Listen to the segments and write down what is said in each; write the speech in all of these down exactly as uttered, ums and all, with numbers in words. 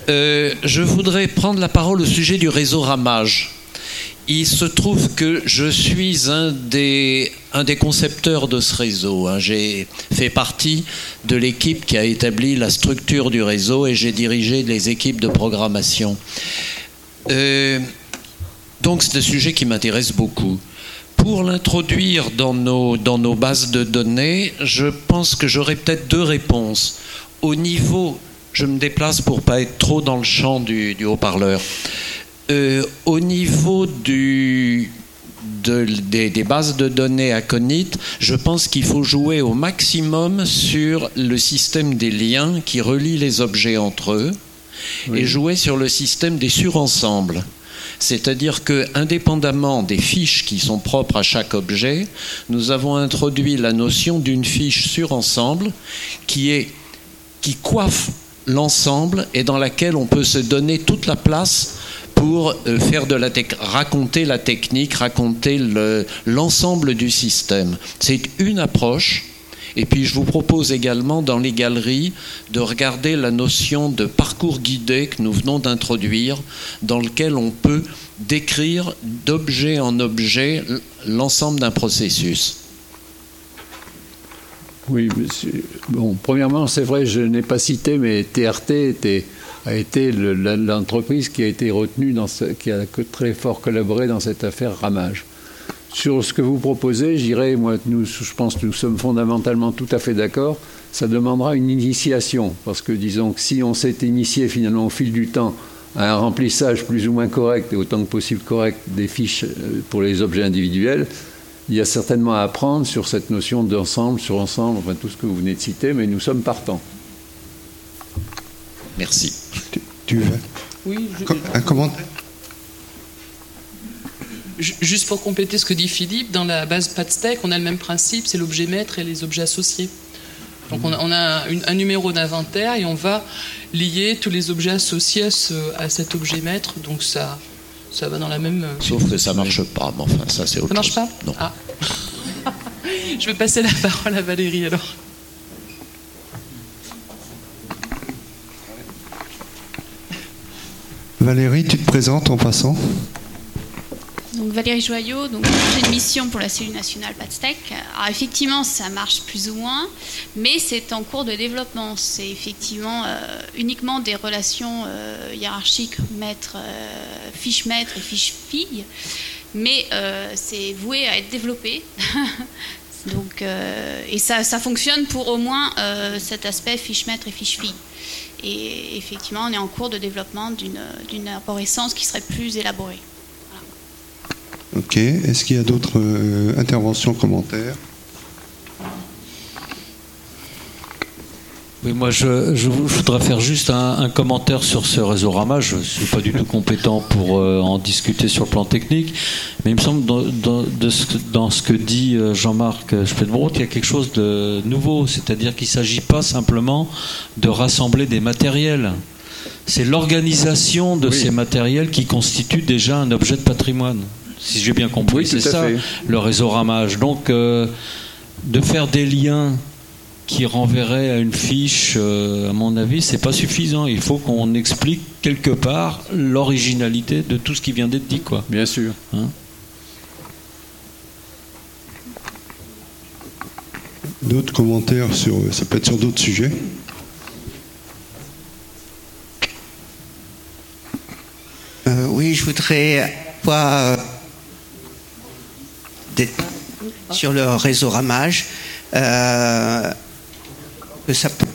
Euh, je voudrais prendre la parole au sujet du réseau ramage. Il se trouve que je suis un des, un des concepteurs de ce réseau. Hein. J'ai fait partie de l'équipe qui a établi la structure du réseau et j'ai dirigé les équipes de programmation. Euh, donc c'est un sujet qui m'intéresse beaucoup. Pour l'introduire dans nos, dans nos bases de données, je pense que j'aurai peut-être deux réponses. Au niveau, je me déplace pour ne pas être trop dans le champ du, du haut-parleur. Euh, au niveau du, de, des, des bases de données Aconit, je pense qu'il faut jouer au maximum sur le système des liens qui relient les objets entre eux, oui. Et jouer sur le système des surensembles. C'est-à-dire que, indépendamment des fiches qui sont propres à chaque objet, nous avons introduit la notion d'une fiche surensemble qui, est, qui coiffe l'ensemble et dans laquelle on peut se donner toute la place pour faire de la tec- raconter la technique, raconter le, l'ensemble du système. C'est une approche. Et puis je vous propose également dans les galeries de regarder la notion de parcours guidé que nous venons d'introduire, dans lequel on peut décrire d'objet en objet l'ensemble d'un processus. Oui, monsieur. Bon, premièrement, c'est vrai, je n'ai pas cité, mais T R T était, a été le, l'entreprise qui a été retenue, dans ce, qui a très fort collaboré dans cette affaire ramage. Sur ce que vous proposez, je dirais, moi, nous, je pense que nous sommes fondamentalement tout à fait d'accord. Ça demandera une initiation, parce que disons que si on s'est initié finalement au fil du temps à un remplissage plus ou moins correct et autant que possible correct des fiches pour les objets individuels, il y a certainement à apprendre sur cette notion d'ensemble, sur ensemble, enfin tout ce que vous venez de citer, mais nous sommes partants. Merci. Tu, tu veux Oui, je... un commentaire. Juste pour compléter ce que dit Philippe, dans la base PADSTEC, on a le même principe, c'est l'objet maître et les objets associés. Donc on a, on a une, un numéro d'inventaire et on va lier tous les objets associés à, ce, à cet objet maître. Donc ça, ça va dans la même... Sauf que ça ne marche pas, mais enfin ça c'est autre chose. Ça ne marche pas ? Non. Ah. Je vais passer la parole à Valérie alors. Valérie, tu te présentes en passant ? Donc Valérie Joyot, donc j'ai une mission pour la cellule nationale PADSTEC. Alors effectivement, ça marche plus ou moins, mais c'est en cours de développement. C'est effectivement euh, uniquement des relations euh, hiérarchiques maître, euh, fiche maître et fiche fille, mais euh, c'est voué à être développé. Donc, euh, et ça, ça fonctionne pour au moins euh, cet aspect fiche maître et fiche fille. Et effectivement, on est en cours de développement d'une, d'une arborescence qui serait plus élaborée. Ok. Est-ce qu'il y a d'autres euh, interventions, commentaires ? Oui, moi je, je, je voudrais faire juste un, un commentaire sur ce réseau ramage. Je ne suis pas du tout compétent pour euh, en discuter sur le plan technique, mais il me semble dans, dans, de ce, dans ce que dit Jean-Marc Spetbrodt, il y a quelque chose de nouveau, c'est-à-dire qu'il ne s'agit pas simplement de rassembler des matériels. C'est l'organisation de oui. ces matériels qui constitue déjà un objet de patrimoine. Si j'ai bien compris, oui, c'est ça, fait. Le réseau ramage. Donc, euh, de faire des liens qui renverraient à une fiche, euh, à mon avis, c'est pas suffisant. Il faut qu'on explique quelque part l'originalité de tout ce qui vient d'être dit, quoi. Bien sûr. Hein ? D'autres commentaires sur, ça peut être sur d'autres sujets. Euh, oui, je voudrais voir sur le réseau ramage euh, que ça peut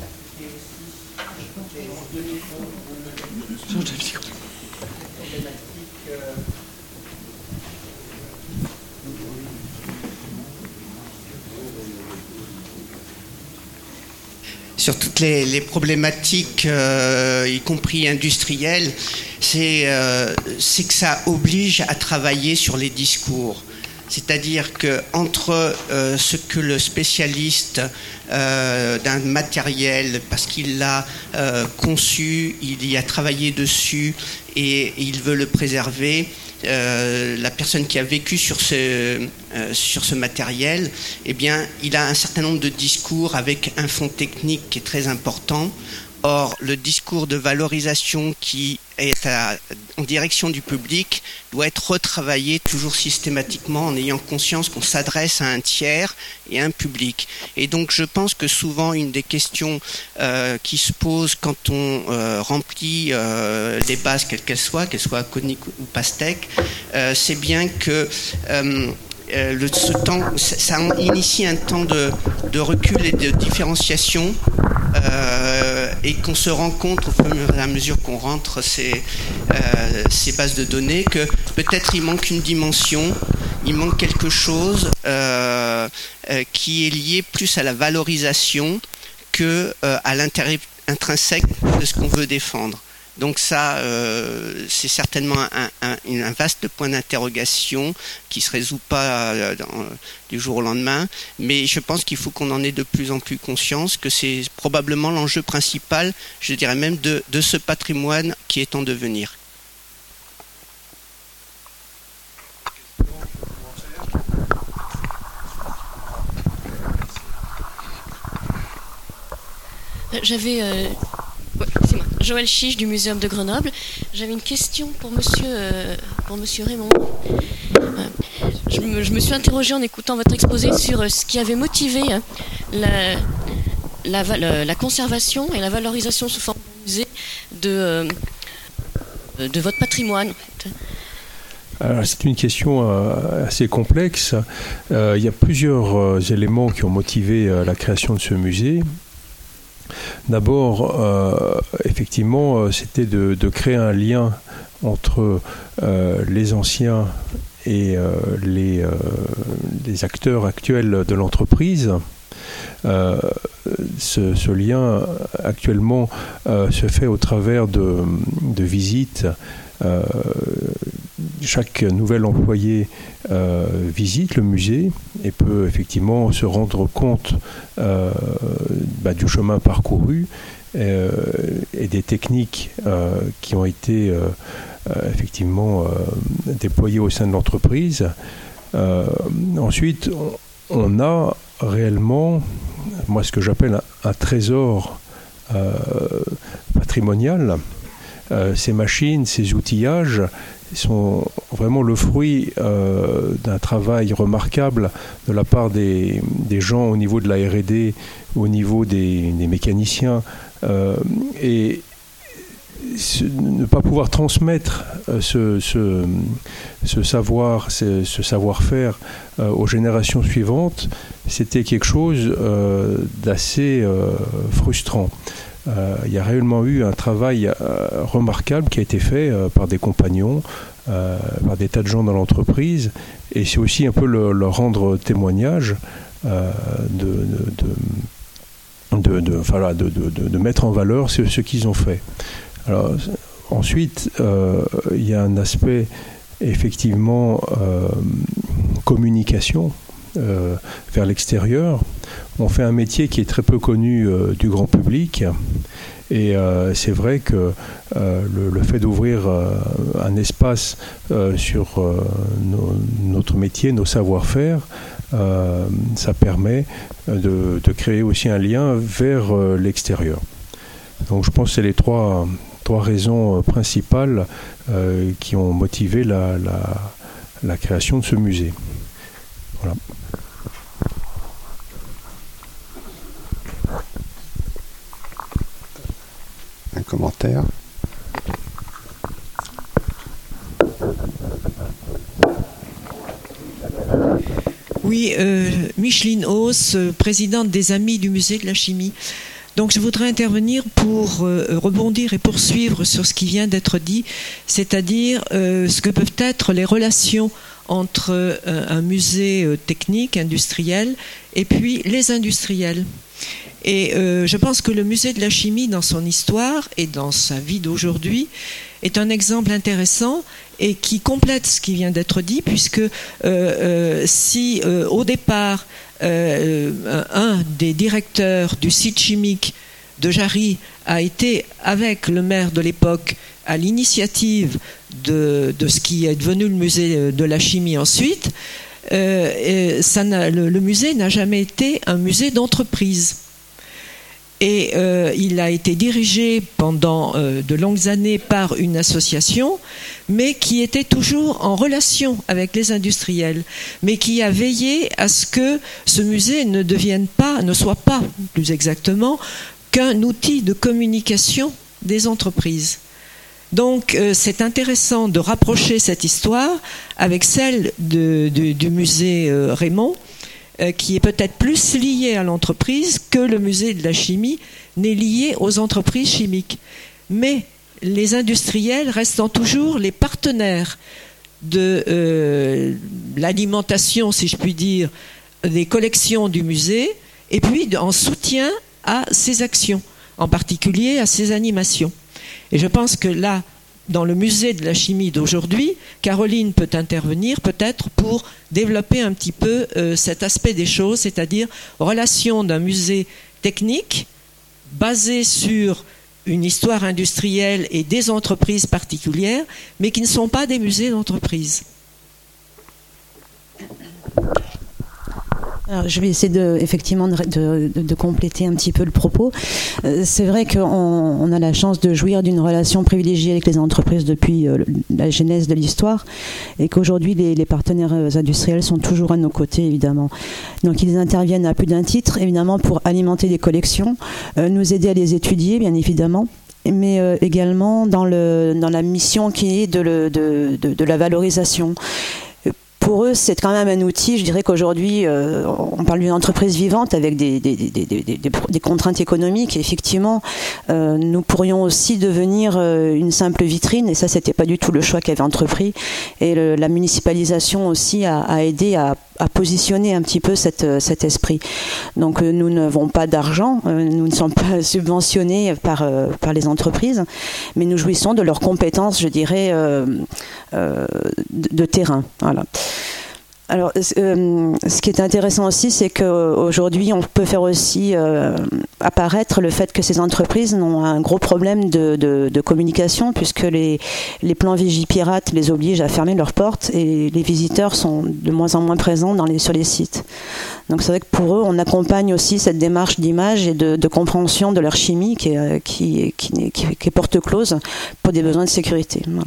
sur toutes les, les problématiques, euh, y compris industrielles, c'est, euh, c'est que ça oblige à travailler sur les discours. C'est-à-dire qu'entre euh, ce que le spécialiste euh, d'un matériel, parce qu'il l'a euh, conçu, il y a travaillé dessus et, et il veut le préserver, euh, la personne qui a vécu sur ce, euh, sur ce matériel, eh bien, il a un certain nombre de discours avec un fond technique qui est très important Or, le discours de valorisation qui est à, en direction du public doit être retravaillé toujours systématiquement en ayant conscience qu'on s'adresse à un tiers et à un public. Et donc, je pense que souvent, une des questions euh, qui se posent quand on euh, remplit euh, les bases, quelles qu'elles soient, qu'elles soient coniques ou pastèques, euh, c'est bien que... Euh, Euh, le, ce temps, ça initie un temps de, de recul et de différenciation euh, et qu'on se rend compte au fur et à mesure qu'on rentre ces, euh, ces bases de données que peut-être il manque une dimension, il manque quelque chose euh, euh, qui est lié plus à la valorisation que euh, à l'intérêt intrinsèque de ce qu'on veut défendre. Donc ça, euh, c'est certainement un, un, un vaste point d'interrogation qui se résout pas euh, dans, du jour au lendemain, mais je pense qu'il faut qu'on en ait de plus en plus conscience, que c'est probablement l'enjeu principal, je dirais même, de, de ce patrimoine qui est en devenir. J'avais... Euh... Ouais, c'est moi. Joël Chiche du Muséum de Grenoble. J'avais une question pour monsieur, euh, pour monsieur Raymond. Euh, je, me, je me suis interrogée en écoutant votre exposé sur euh, ce qui avait motivé euh, la, la, la, la conservation et la valorisation sous forme de musée de, euh, de votre patrimoine. En fait. Alors, c'est une question euh, assez complexe. Euh, il y a plusieurs euh, éléments qui ont motivé euh, la création de ce musée. D'abord, euh, effectivement, euh, c'était de, de créer un lien entre euh, les anciens et euh, les, euh, les acteurs actuels de l'entreprise. Euh, ce, ce lien, actuellement, euh, se fait au travers de, de visites. Euh, chaque nouvel employé euh, visite le musée et peut effectivement se rendre compte euh, bah, du chemin parcouru euh, et des techniques euh, qui ont été euh, euh, effectivement euh, déployées au sein de l'entreprise. Euh, ensuite, on, on a réellement, moi, ce que j'appelle un, un trésor euh, patrimonial. Euh, ces machines, ces outillages sont vraiment le fruit euh, d'un travail remarquable de la part des, des gens au niveau de la R et D, au niveau des, des mécaniciens. Euh, et ce, ne pas pouvoir transmettre euh, ce, ce, ce savoir, ce, ce savoir-faire euh, aux générations suivantes, c'était quelque chose euh, d'assez euh, frustrant. Euh, il y a réellement eu un travail euh, remarquable qui a été fait euh, par des compagnons, euh, par des tas de gens dans l'entreprise, et c'est aussi un peu le, leur rendre témoignage euh, de, de, de, de, voilà, de, de, de, de mettre en valeur ce, ce qu'ils ont fait. Alors, ensuite, euh, il y a un aspect effectivement euh, communication euh, vers l'extérieur. On fait un métier qui est très peu connu euh, du grand public et euh, c'est vrai que euh, le, le fait d'ouvrir euh, un espace euh, sur euh, nos, notre métier, nos savoir-faire, euh, ça permet de, de créer aussi un lien vers euh, l'extérieur. Donc je pense que c'est les trois, trois raisons principales euh, qui ont motivé la, la, la création de ce musée. Voilà. Un commentaire. Oui, euh, Micheline Hauss, présidente des Amis du Musée de la Chimie. Donc je voudrais intervenir pour euh, rebondir et poursuivre sur ce qui vient d'être dit, c'est-à-dire euh, ce que peuvent être les relations entre euh, un musée euh, technique, industriel, et puis les industriels. Et euh, je pense que le musée de la chimie, dans son histoire et dans sa vie d'aujourd'hui, est un exemple intéressant et qui complète ce qui vient d'être dit, puisque euh, euh, si euh, au départ, euh, un des directeurs du site chimique de Jarry a été, avec le maire de l'époque, à l'initiative de, de ce qui est devenu le musée de la chimie ensuite, euh, ça n'a, le, le musée n'a jamais été un musée d'entreprise. Et euh, il a été dirigé pendant euh, de longues années par une association, mais qui était toujours en relation avec les industriels, mais qui a veillé à ce que ce musée ne devienne pas, ne soit pas, plus exactement, qu'un outil de communication des entreprises. Donc euh, c'est intéressant de rapprocher cette histoire avec celle de, de, du musée euh, Raymond, euh, qui est peut-être plus liée à l'entreprise que le musée de la chimie n'est lié aux entreprises chimiques. Mais les industriels restant toujours les partenaires de euh, l'alimentation, si je puis dire, des collections du musée, et puis en soutien à ses actions, en particulier à ses animations. Et je pense que là, dans le musée de la chimie d'aujourd'hui, Caroline peut intervenir peut-être pour développer un petit peu euh, cet aspect des choses, c'est-à-dire relation d'un musée technique basé sur une histoire industrielle et des entreprises particulières, mais qui ne sont pas des musées d'entreprise. Alors, je vais essayer de, effectivement de, de, de compléter un petit peu le propos. Euh, c'est vrai qu'on on a la chance de jouir d'une relation privilégiée avec les entreprises depuis euh, la genèse de l'histoire, et qu'aujourd'hui les, les partenaires industriels sont toujours à nos côtés, évidemment. Donc ils interviennent à plus d'un titre, évidemment, pour alimenter les collections, euh, nous aider à les étudier, bien évidemment, mais euh, également dans, le, dans la mission qui est de, le, de, de, de la valorisation. Pour eux, c'est quand même un outil. Je dirais qu'aujourd'hui, euh, on parle d'une entreprise vivante avec des, des, des, des, des, des contraintes économiques. Et effectivement, euh, nous pourrions aussi devenir euh, une simple vitrine. Et ça, c'était pas du tout le choix qu'avait entrepris. Et le, la municipalisation aussi a, a aidé à, à positionner un petit peu cette, cet esprit. Donc, euh, nous n'avons pas d'argent. Euh, nous ne sommes pas subventionnés par, euh, par les entreprises. Mais nous jouissons de leurs compétences, je dirais, euh, euh, de, de terrain. Voilà. Alors, euh, ce qui est intéressant aussi, c'est qu'aujourd'hui, on peut faire aussi euh, apparaître le fait que ces entreprises ont un gros problème de, de, de communication, puisque les, les plans Vigipirate les obligent à fermer leurs portes et les visiteurs sont de moins en moins présents dans les, sur les sites. Donc c'est vrai que pour eux, on accompagne aussi cette démarche d'image et de, de compréhension de leur chimie qui est, qui, qui, qui, qui est porte close pour des besoins de sécurité. Voilà.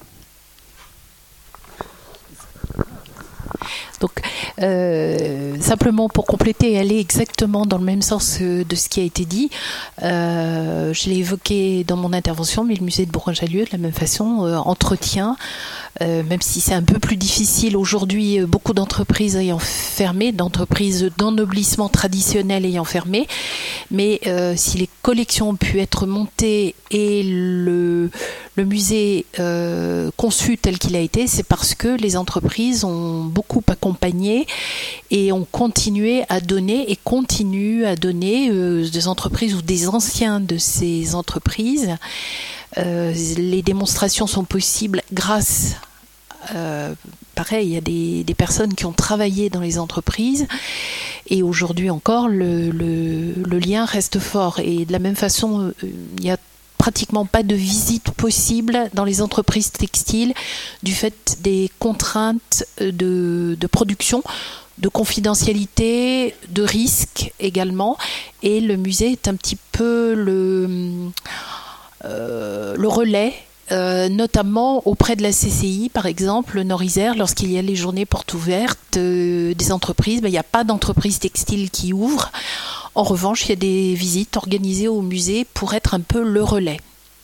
Donc, euh, simplement pour compléter et aller exactement dans le même sens de ce qui a été dit, euh, je l'ai évoqué dans mon intervention, mais le musée de Bourgoin-Jallieu, de la même façon, euh, entretient, euh, même si c'est un peu plus difficile aujourd'hui, euh, beaucoup d'entreprises ayant fermé, d'entreprises d'ennoblissement traditionnel ayant fermé, mais euh, si les collections ont pu être montées et le, le musée euh, conçu tel qu'il a été, c'est parce que les entreprises ont beaucoup accompagné et ont continué à donner et continuent à donner euh, des entreprises ou des anciens de ces entreprises. Euh, les démonstrations sont possibles grâce, euh, pareil, il y a des, des personnes qui ont travaillé dans les entreprises et aujourd'hui encore le, le, le lien reste fort. Et de la même façon, il y a pratiquement pas de visite possible dans les entreprises textiles du fait des contraintes de, de production, de confidentialité, de risque également. Et le musée est un petit peu le, euh, le relais, euh, notamment auprès de la C C I, par exemple, le Nord-Isère, lorsqu'il y a les journées portes ouvertes euh, des entreprises, ben, il n'y a pas d'entreprise textile qui ouvre. En revanche, il y a des visites organisées au musée pour être un peu le relais.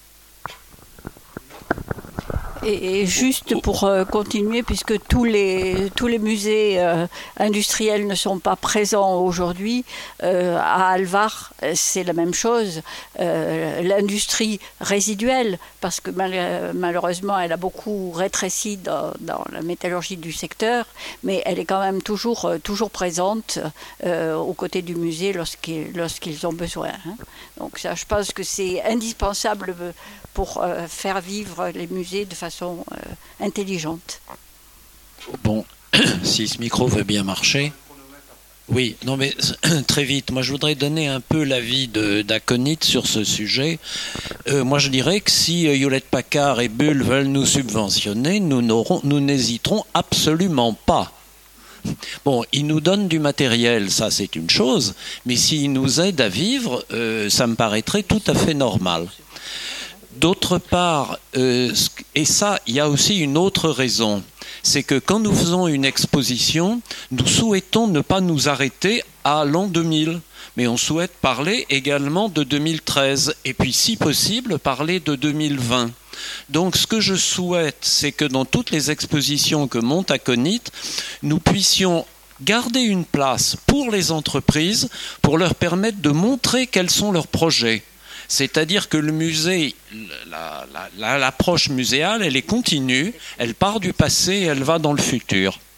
Et, et juste pour euh, continuer, puisque tous les, tous les musées euh, industriels ne sont pas présents aujourd'hui, euh, à Alvar, c'est la même chose. Euh, l'industrie résiduelle, parce que mal, malheureusement, elle a beaucoup rétréci dans, dans la métallurgie du secteur, mais elle est quand même toujours, toujours présente euh, aux côtés du musée lorsqu'ils, lorsqu'ils ont besoin. Hein. Donc ça, je pense que c'est indispensable pour euh, faire vivre les musées de façon euh, intelligente. Bon, si ce micro veut bien marcher. Oui, non mais très vite. Moi, je voudrais donner un peu l'avis d'Aconit sur ce sujet. Euh, moi, je dirais que si euh, Hewlett-Packard et Bull veulent nous subventionner, nous n'aurons, nous n'hésiterons absolument pas Bon, il nous donne du matériel, ça c'est une chose, mais s'il nous aide à vivre, euh, ça me paraîtrait tout à fait normal. D'autre part, euh, et ça, il y a aussi une autre raison, c'est que quand nous faisons une exposition, nous souhaitons ne pas nous arrêter à l'an deux mille, mais on souhaite parler également de deux mille treize, et puis si possible, parler de deux mille vingt. Donc ce que je souhaite, c'est que dans toutes les expositions que monte Aconit, nous puissions garder une place pour les entreprises, pour leur permettre de montrer quels sont leurs projets. C'est-à-dire que le musée, la, la, la, l'approche muséale, elle est continue, elle part du passé et elle va dans le futur.